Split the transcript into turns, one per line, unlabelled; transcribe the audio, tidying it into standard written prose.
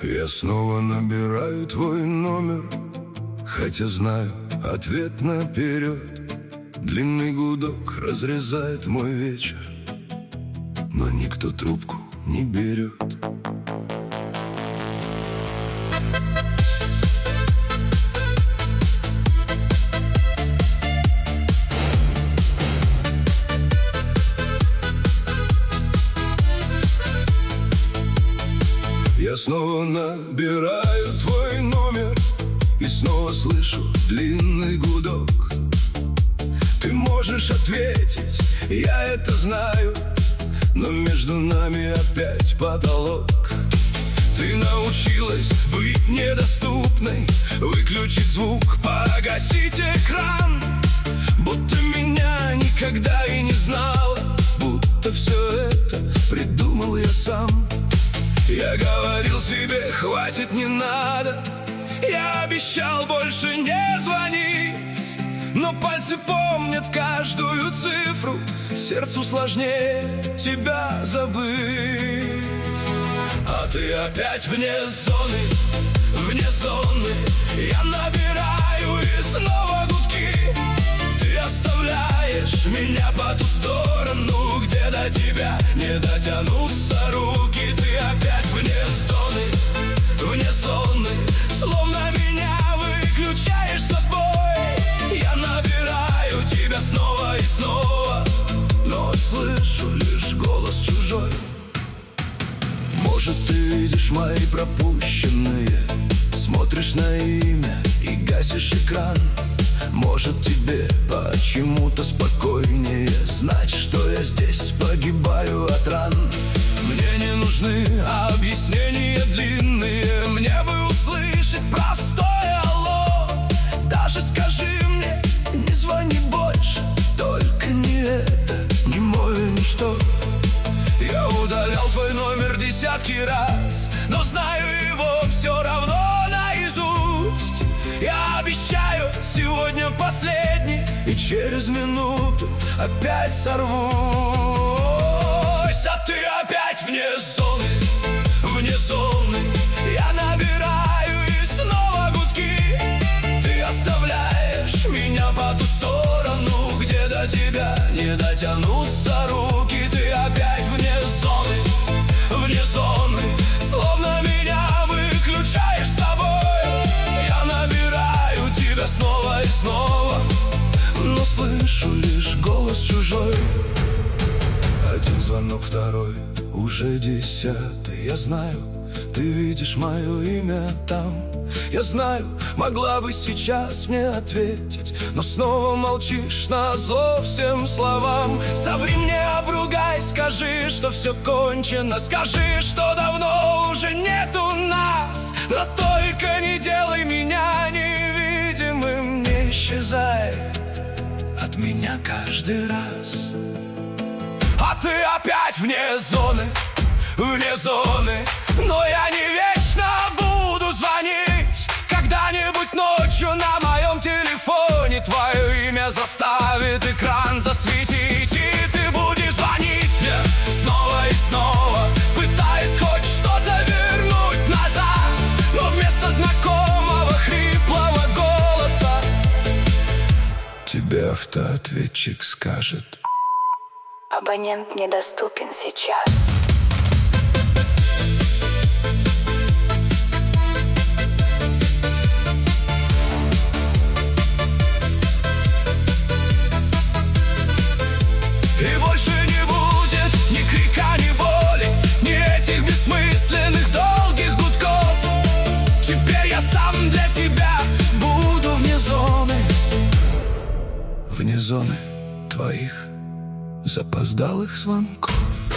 Я снова набираю твой номер, хотя знаю ответ наперед. Длинный гудок разрезает мой вечер, но никто трубку не берет. Я снова набираю твой номер и снова слышу длинный гудок. Ты можешь ответить, я это знаю, но между нами опять потолок. Ты научилась быть недоступной, выключить звук, погасить экран. Будто меня никогда и не знала, будто все это придумал я сам. Я говорил себе, хватит, не надо. Я обещал больше не звонить, но пальцы помнят каждую цифру. Сердцу сложнее тебя забыть. А ты опять вне зоны, вне зоны. Я набираю и снова гудки. Ты оставляешь меня по ту сторону, где до тебя не дотянутся руки. Ты опять вне зоны, вне зоны. Словно меня выключаешь собой. Я набираю тебя снова и снова, но слышу лишь голос чужой. Может, ты видишь мои пропущенные, смотришь на имя и гасишь экран. Может, тебе почему-то спокойнее знать, что я здесь погибаю от ран. Мне не нужны объяснения длинные, мне бы услышать простое алло. Даже скажи мне, не звони больше, только не это, не мое ничто. Я удалял твой номер десятки раз, но знаю его все равно наизусть. Я обещаю, сегодня последний, и через минуту опять сорвусь. А ты опять вне зоны, вне зоны. Я набираю и снова гудки. Ты оставляешь меня по ту сторону, где до тебя не дотянутся руки. Ты опять вне зоны, вне зоны. Словно меня выключаешь собой. Я набираю тебя снова и снова, но слышу лишь голос чужой. Один звонок, второй, уже 10-й. Я знаю, ты видишь мое имя там. Я знаю, могла бы сейчас мне ответить, но снова молчишь назло всем словам. Соври мне, обругай, скажи, что все кончено. Скажи, что давно уже нету нас. Но только не делай меня невидимым, не исчезай от меня каждый раз. А ты опять вне зоны, вне зоны. Но я не вечно буду звонить. Когда-нибудь ночью на моем телефоне твое имя заставит экран засветить. И ты будешь звонить мне снова и снова, пытаясь хоть что-то вернуть назад. Но вместо знакомого хриплого голоса тебе автоответчик скажет:
абонент недоступен сейчас.
И больше не будет ни крика, ни боли, ни этих бессмысленных долгих гудков. Теперь я сам для тебя буду вне зоны, вне зоны твоих запоздалых звонков.